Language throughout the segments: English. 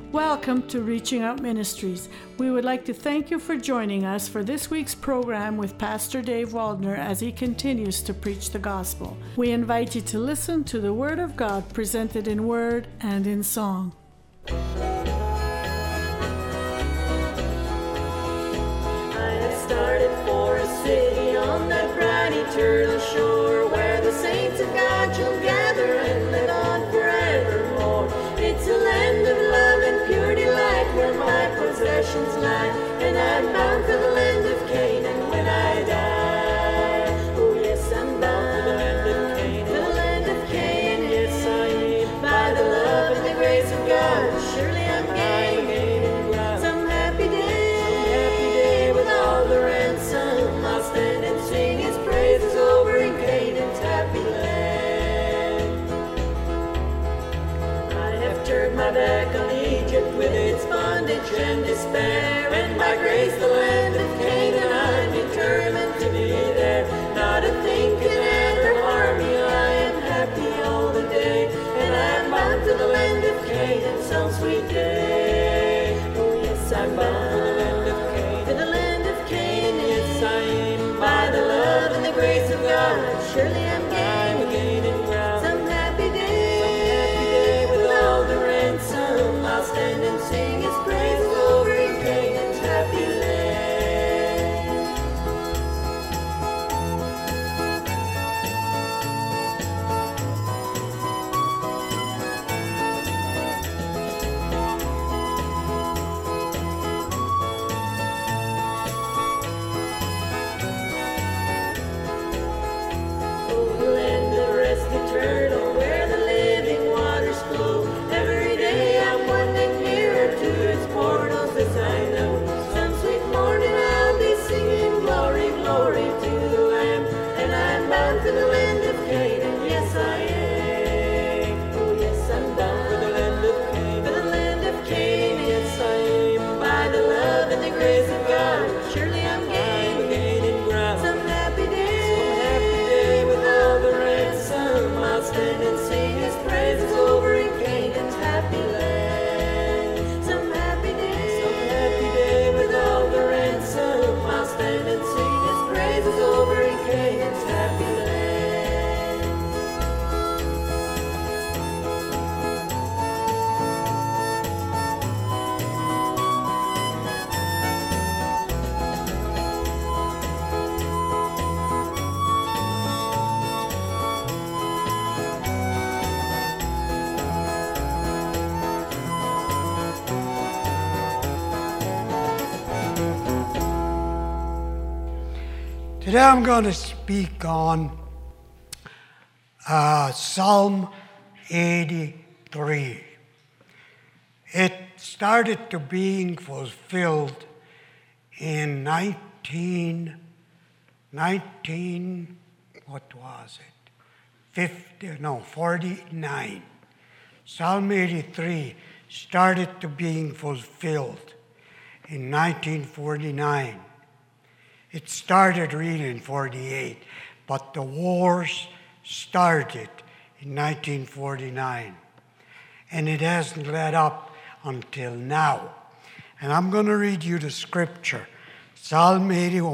Welcome to Reaching Out Ministries. We would like to thank you for joining us for this week's program with Pastor Dave Waldner as he continues to preach the gospel. We invite you to listen to the Word of God presented in word and in song. I have started for a city on that bright eternal shore where the saints of God shall gather and live on forevermore. It's a land of love and pure delight where my possessions lie, and I'm bound for the land of Canaan when I die. Oh yes, I'm bound for the land of Canaan, for the land of Canaan, yes I am. By the love and the grace of God, surely I'm gaining some happy day with all the ransom. I'll stand and sing His praises over in Canaan's happy land. Turned my back on Egypt with its bondage and despair, and by grace the land of Canaan I'm determined to be there. Not a thing can ever harm me, I am happy all the day, and I'm bound to the land of Canaan some sweet day. Oh yes, I'm bound for the land of Canaan, for the land of Canaan, yes I am. By the love and the grace of God, surely I'm gaining ground. Some happy day with all the ransom. I'll stand and sing His praises over in Canaan's happy land. Oh, the land of rest eternal where the living waters flow. Every day I'm wandering nearer to its portals as I know. Some sweet morning I'll be singing glory, glory to the Lamb, and I'm bound for the land of Canaan, yes I am. Oh yes, I'm bound for the land of Canaan, for the land of Canaan, yes I am. By the love and the grace of God, surely I'm gaining ground. Some happy day with all the ransom. I'll stand and sing His praises over in Canaan's happy land. Some happy day with all the ransom. I'll stand and sing His praises over in Canaan's happy land. Today I'm going to speak on Psalm 83. It started to being fulfilled in 49. Psalm 83 started to being fulfilled in 1949. It started really in 48, but the wars started in 1949. And it hasn't let up until now. And I'm going to read you the scripture. Psalm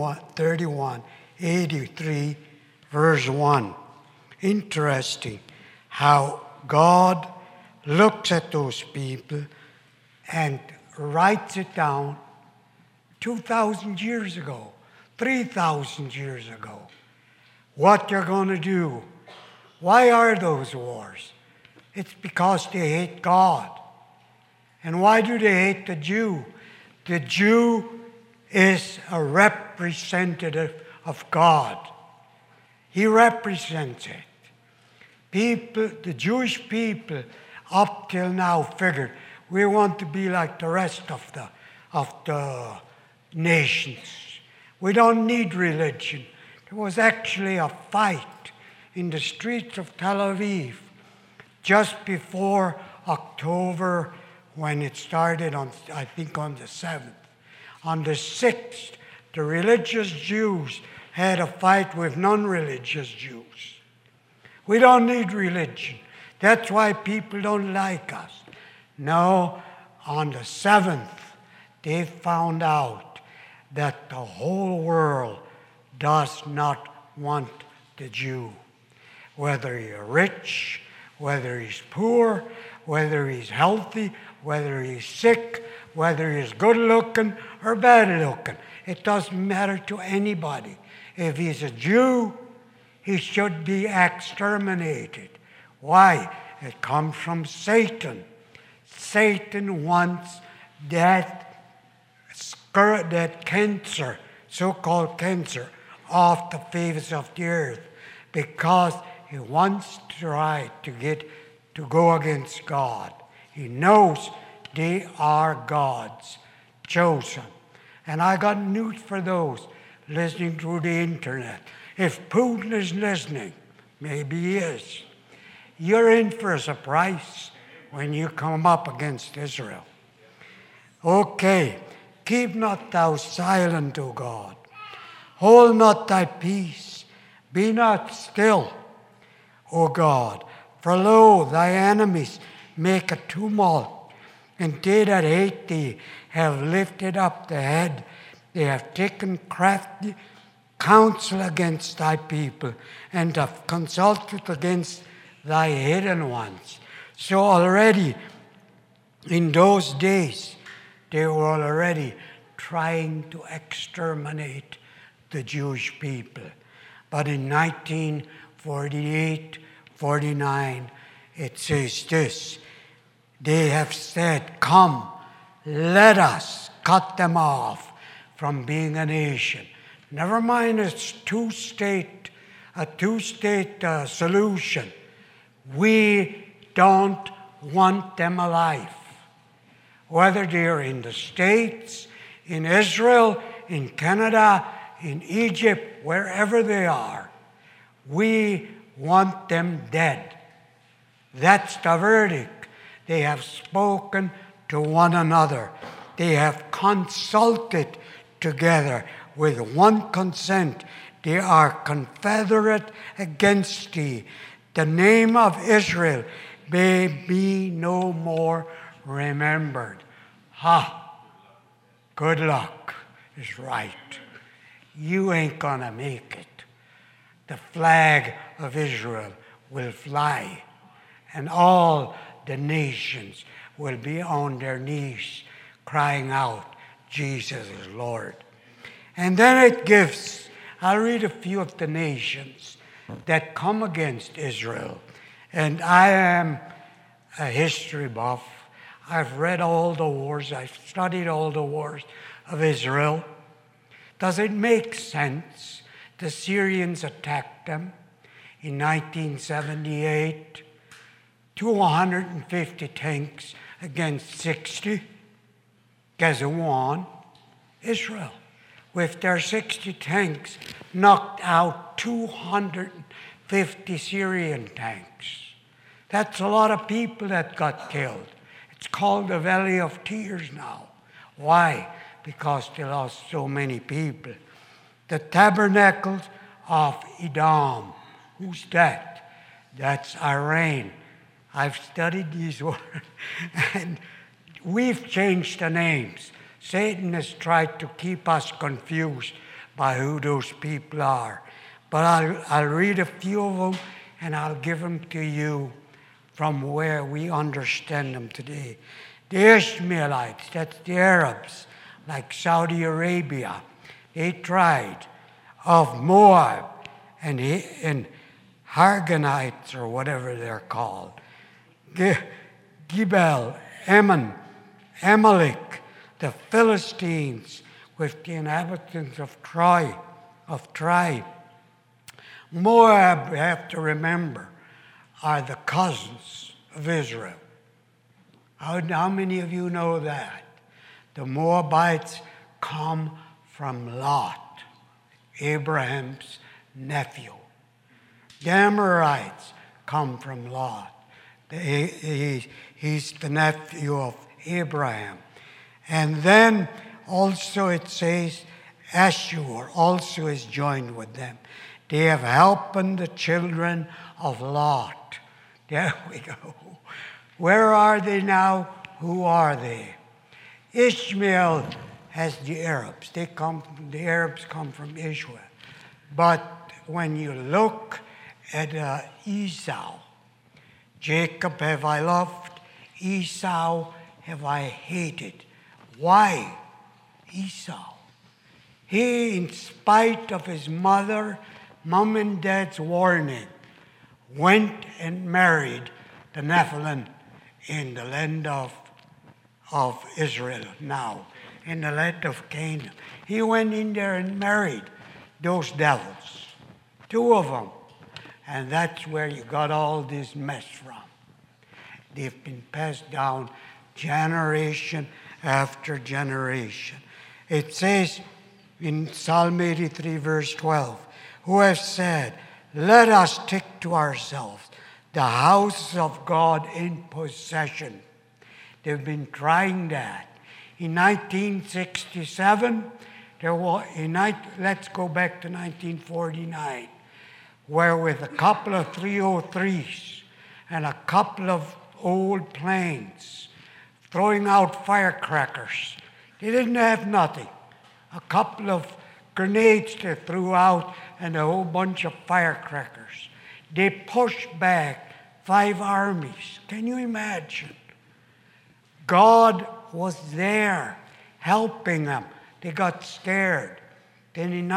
83, verse 1. Interesting how God looks at those people and writes it down 2,000 years ago. 3,000 years ago. What you're going to do. Why are those wars? It's because they hate God. And why do they hate the Jew? The Jew is a representative of God. He represents it. The Jewish people up till now figured we want to be like the rest of the nations. We don't need religion. There was actually a fight in the streets of Tel Aviv just before October when it started on the 7th. On the 6th, the religious Jews had a fight with non-religious Jews. We don't need religion. That's why people don't like us. No, On the seventh, they found out that the whole world does not want the Jew. Whether you're rich, whether he's poor, whether he's healthy, whether he's sick, whether he's good looking or bad looking. It doesn't matter to anybody. If he's a Jew, he should be exterminated. Why? It comes from Satan. Satan wants that cancer, so-called cancer, off the face of the earth, because he wants to try to go against God. He knows they are God's chosen. And I got news for those listening through the internet. If Putin is listening, maybe he is, you're in for a surprise when you come up against Israel. Okay, keep not thou silent, O God. Hold not thy peace. Be not still, O God. For lo, thy enemies make a tumult, and they that hate thee have lifted up the head. They have taken crafty counsel against thy people, and have consulted against thy hidden ones. So already, in those days, they were already trying to exterminate the Jewish people. But in 1948, 49, it says this: they have said, come, let us cut them off from being a nation. Never mind a two-state solution. We don't want them alive. Whether they're in the States, in Israel, in Canada, in Egypt, wherever they are, we want them dead. That's the verdict. They have spoken to one another. They have consulted together with one consent. They are confederate against thee. The name of Israel may be no more remembered. Good luck is right. You ain't gonna make it. The flag of Israel will fly, and all the nations will be on their knees crying out, Jesus is Lord. And then it gives, I'll read a few of the nations that come against Israel. And I am a history buff. I've read all the wars. I've studied all the wars of Israel. Does it make sense? The Syrians attacked them in 1978. 250 tanks against 60. Guess who won? Israel. With their 60 tanks, knocked out 250 Syrian tanks. That's a lot of people that got killed. It's called the Valley of Tears now. Why? Because they lost so many people. The tabernacles of Edom. Who's that? That's Iran. I've studied these words, and we've changed the names. Satan has tried to keep us confused by who those people are. But I'll read a few of them, and I'll give them to you from where we understand them today. The Ishmaelites, that's the Arabs, like Saudi Arabia. They tried. Of Moab and Harganites, or whatever they're called. Gibel, Ammon, Amalek, the Philistines, with the inhabitants of Troy. Moab, you have to remember, are the cousins of Israel. How many of you know that? The Moabites come from Lot, Abraham's nephew. The Amorites come from Lot. He's the nephew of Abraham. And then also it says Ashur also is joined with them. They have helped the children of Lot. There we go. Where are they now? who are they? Ishmael has the Arabs. The Arabs come from Israel. But when you look at Esau, Jacob have I loved, Esau have I hated. Why Esau? He, in spite of his mom and dad's warning, went and married the Nephilim in the land of Israel now, in the land of Canaan. He went in there and married those devils, 2 of them. And that's where you got all this mess from. They've been passed down generation after generation. It says in Psalm 83, verse 12, who has said, let us take to ourselves the house of God in possession. They've been trying that. In 1967, let's go back to 1949, where with a couple of 303s and a couple of old planes throwing out firecrackers. They didn't have nothing. A couple of grenades they threw out and a whole bunch of firecrackers. They pushed back 5 armies. Can you imagine? God was there helping them. They got scared. Then in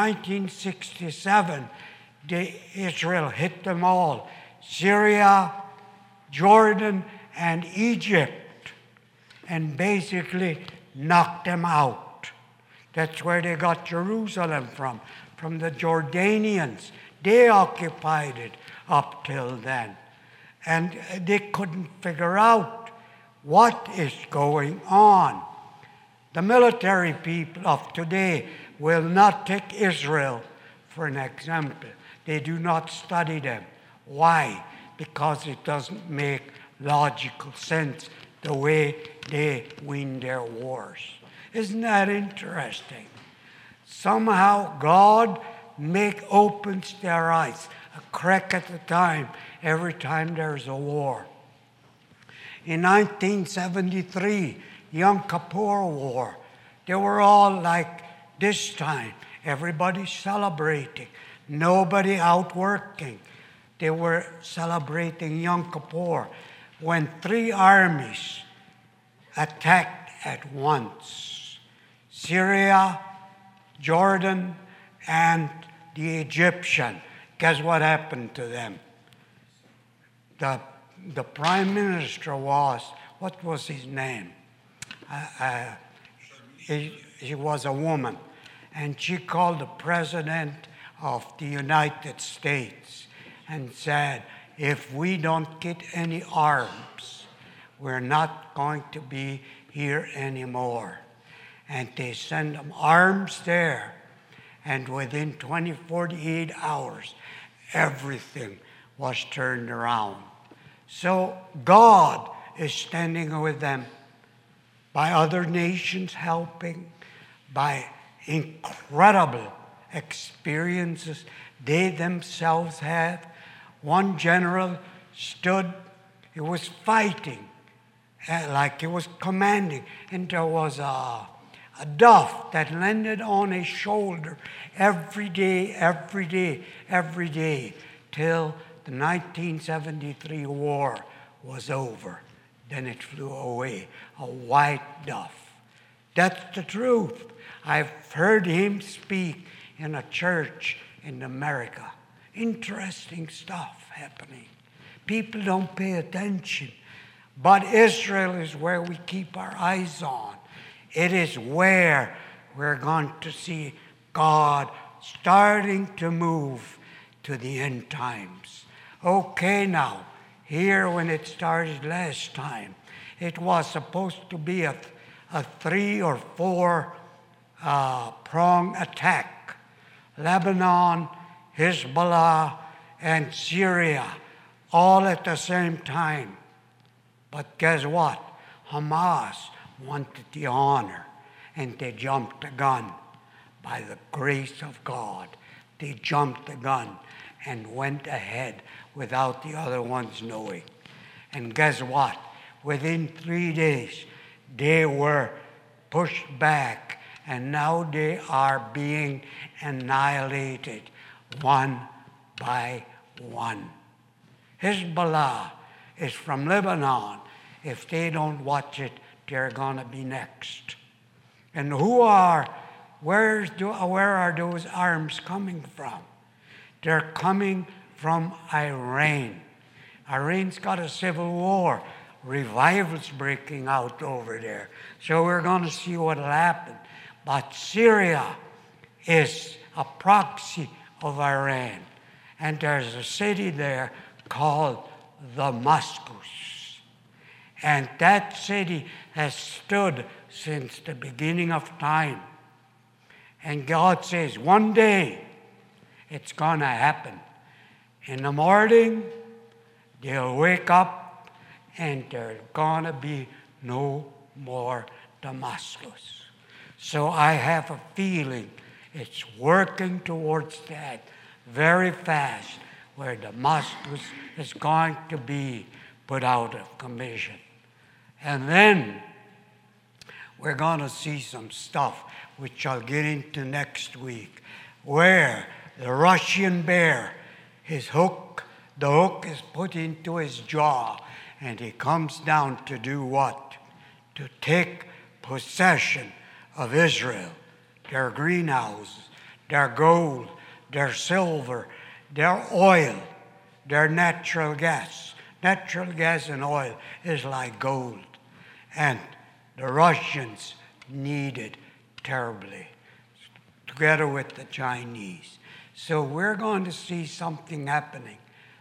1967, Israel hit them all. Syria, Jordan, and Egypt. And basically knocked them out. That's where they got Jerusalem from the Jordanians. They occupied it up till then. And they couldn't figure out what is going on. The military people of today will not take Israel for an example. They do not study them. Why? Because it doesn't make logical sense the way they win their wars. Isn't that interesting? Somehow God opens their eyes, a crack at a time, every time there's a war. In 1973, Yom Kippur War, they were all like this time. Everybody celebrating, nobody out working. They were celebrating Yom Kippur when 3 armies attacked at once. Syria, Jordan, and the Egyptian. Guess what happened to them? The prime minister what was his name? She was a woman. And she called the president of the United States and said, if we don't get any arms, we're not going to be here anymore. And they sent them arms there. And within 48 hours, everything was turned around. So God is standing with them by other nations helping, by incredible experiences they themselves had. One general stood, he was fighting, like he was commanding, and there was a dove that landed on his shoulder every day, till the 1973 war was over. Then it flew away, a white dove. That's the truth. I've heard him speak in a church in America. Interesting stuff happening. People don't pay attention. But Israel is where we keep our eyes on. It is where we're going to see God starting to move to the end times. Okay, now, here when it started last time, it was supposed to be a 3 or 4 prong attack. Lebanon, Hezbollah, and Syria, all at the same time. But guess what? Hamas wanted the honor, and they jumped the gun. By the grace of God, they jumped the gun and went ahead without the other ones knowing. And guess what? within 3 days, they were pushed back, and now they are being annihilated one by one. Hezbollah is from Lebanon. If they don't watch it, they're going to be next. And where are those arms coming from? They're coming from Iran. Iran's got a civil war. Revival's breaking out over there. So we're going to see what will happen. But Syria is a proxy of Iran. And there's a city there called Damascus. And that city has stood since the beginning of time. And God says, one day it's going to happen. In the morning, they'll wake up and there's going to be no more Damascus. So I have a feeling it's working towards that very fast, where Damascus is going to be put out of commission. And then we're going to see some stuff, which I'll get into next week, where the Russian bear, the hook is put into his jaw, and he comes down to do what? To take possession of Israel, their greenhouses, their gold, their silver, their oil, their natural gas. Natural gas and oil is like gold. And the Russians need it terribly, together with the Chinese. So we're going to see something happening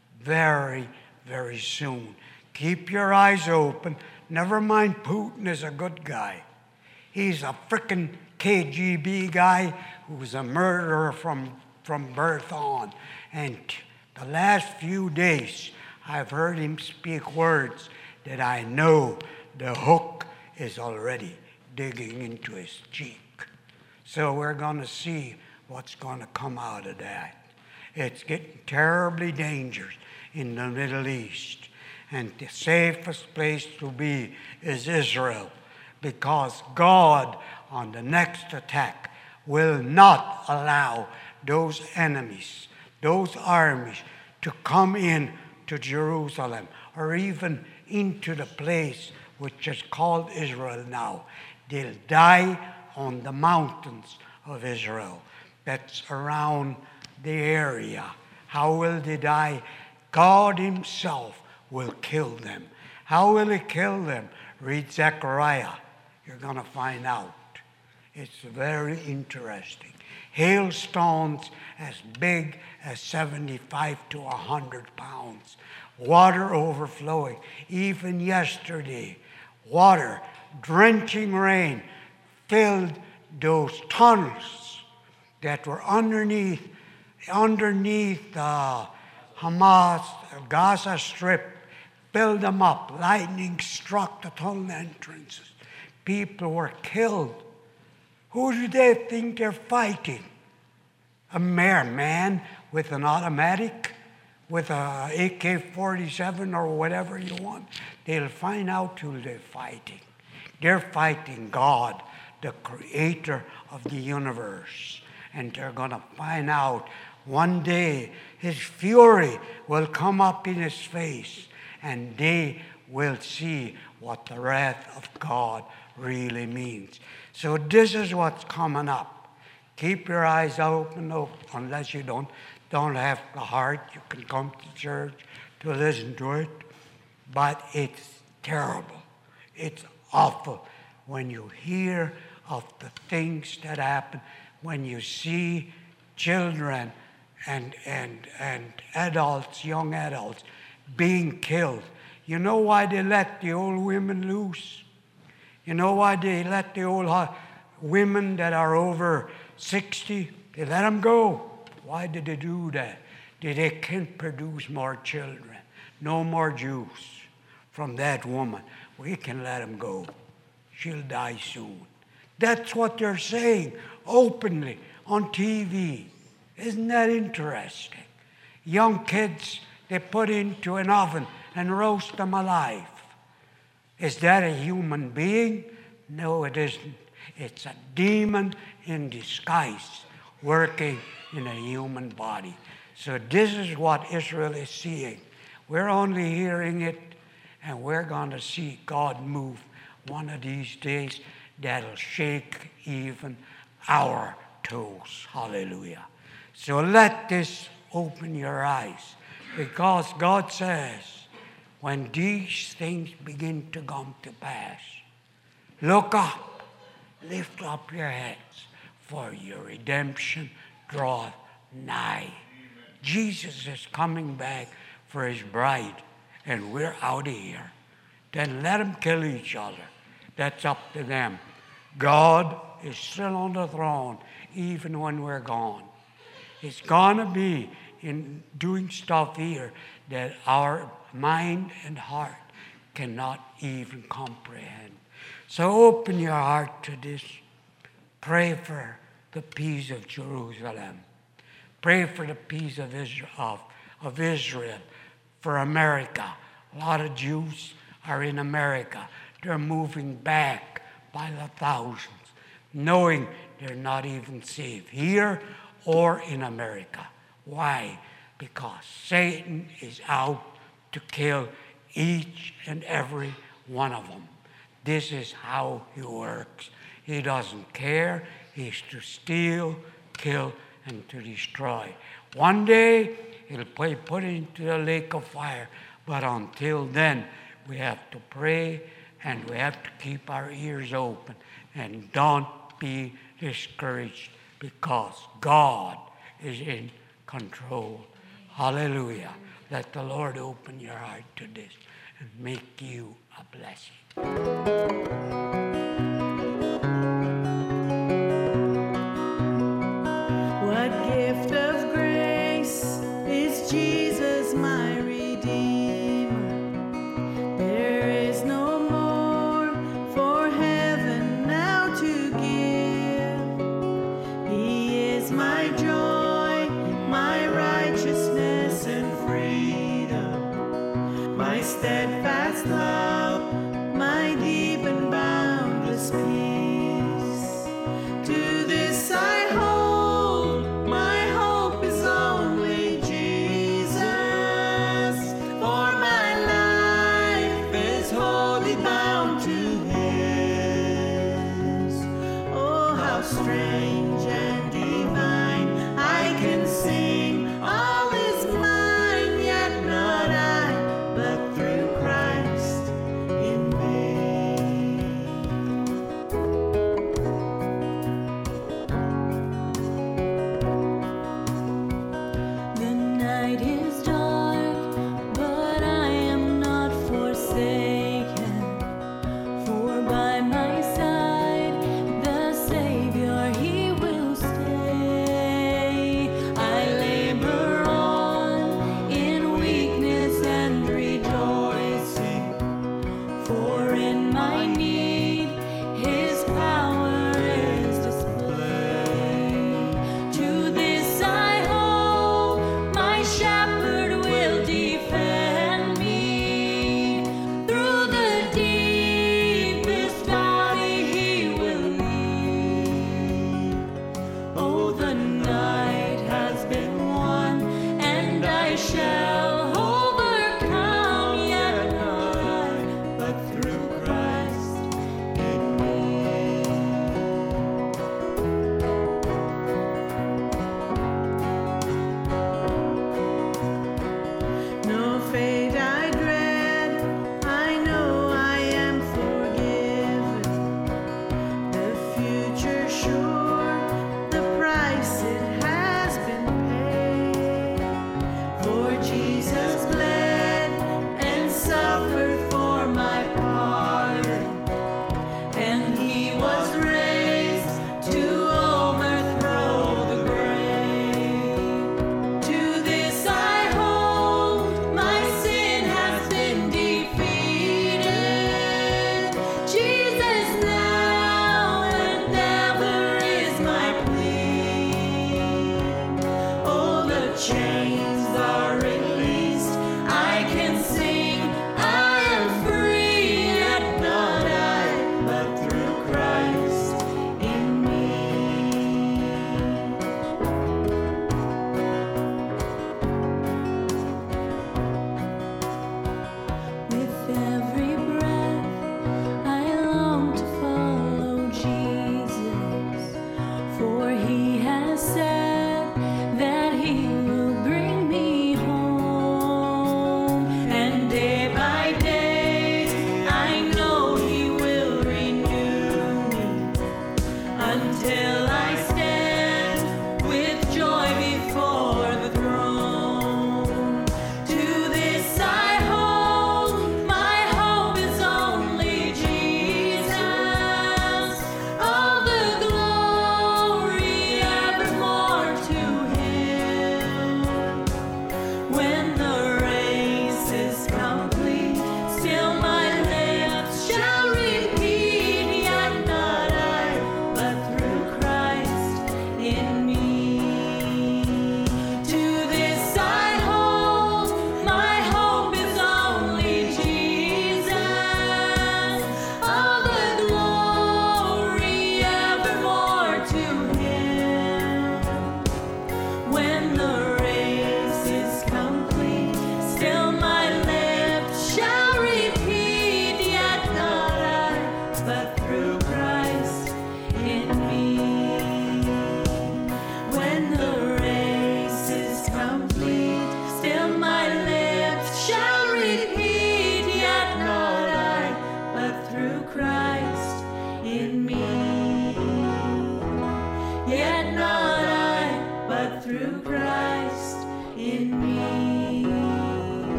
very, very soon. Keep your eyes open. Never mind Putin is a good guy. He's a frickin' KGB guy who was a murderer from birth on. And the last few days, I've heard him speak words that I know the hook is already digging into his cheek. So we're going to see what's going to come out of that. It's getting terribly dangerous in the Middle East. And the safest place to be is Israel, because God, on the next attack, will not allow those enemies, those armies, to come in to Jerusalem or even into the place which is called Israel now. They'll die on the mountains of Israel that's around the area. How will they die? God himself will kill them. How will he kill them? Read Zechariah. You're going to find out. It's very interesting. Hailstones as big as 75 to 100 pounds. Water overflowing. Even yesterday, water, drenching rain, filled those tunnels that were underneath the Hamas, Gaza Strip, filled them up. Lightning struck the tunnel entrances. People were killed. Who do they think they're fighting? A mere man with an automatic, with a AK-47 or whatever you want. They'll find out who they're fighting. They're fighting God, the creator of the universe. And they're going to find out one day his fury will come up in his face, and they will see what the wrath of God really means. So this is what's coming up. Keep your eyes open, unless you don't have the heart. You can come to church to listen to it. But it's terrible. It's awful when you hear of the things that happen, when you see children and adults, young adults, being killed. You know why they let the old women loose? You know why they let the old women that are over 60, they let them go? Why did they do that? They can't produce more children. No more Jews from that woman. We can let them go. She'll die soon. That's what they're saying openly on TV. Isn't that interesting? Young kids, they put into an oven and roast them alive. Is that a human being? No, it isn't. It's a demon in disguise working in a human body. So this is what Israel is seeing. We're only hearing it, and we're going to see God move one of these days that'll shake even our toes. Hallelujah. So let this open your eyes, because God says, when these things begin to come to pass, look up, lift up your heads, for your redemption draweth nigh. Jesus is coming back for his bride, and we're out of here. Then let them kill each other. That's up to them. God is still on the throne, even when we're gone. It's going to be in doing stuff here that our mind and heart cannot even comprehend. So open your heart to this. Pray for the peace of Jerusalem. Pray for the peace of Israel, for America. A lot of Jews are in America. They're moving back by the thousands, knowing they're not even saved here or in America. Why? Because Satan is out to kill each and every one of them. This is how he works. He doesn't care. He's to steal, kill, and to destroy. One day, he'll be put into the lake of fire. But until then, we have to pray, and we have to keep our ears open. And don't be discouraged, because God is in control. Hallelujah. Let the Lord open your heart to this and make you a blessing. What gift of grace is Jesus my Redeemer? There is no more for heaven now to give. He is my joy, my righteousness and freedom, my steadfast love, my deep and boundless peace. To this I hold, my hope is only Jesus, for my life is wholly bound to His. Oh, how strange and divine, I can sing, all is mine, yet not I, but through Christ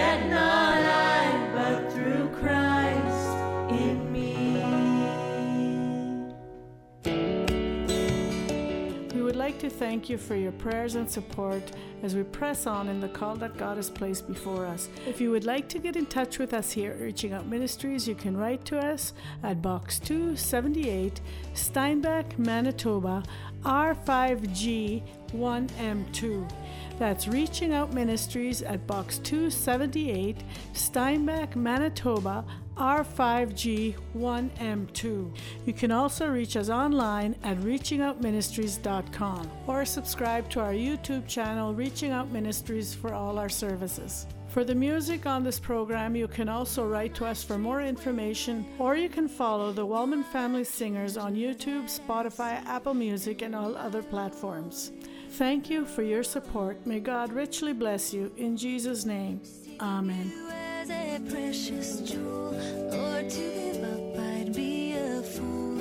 Yet not I, but through Christ in me. We would like to thank you for your prayers and support as we press on in the call that God has placed before us. If you would like to get in touch with us here at Reaching Out Ministries, you can write to us at Box 278, Steinbach, Manitoba, R5G 1M2. That's Reaching Out Ministries at Box 278, Steinbach, Manitoba, R5G 1M2. You can also reach us online at reachingoutministries.com or subscribe to our YouTube channel, Reaching Out Ministries, for all our services. For the music on this program, you can also write to us for more information, or you can follow the Wellman Family Singers on YouTube, Spotify, Apple Music, and all other platforms. Thank you for your support. May God richly bless you. In Jesus' name, amen. As a precious jewel, Lord, to give up I'd be a fool.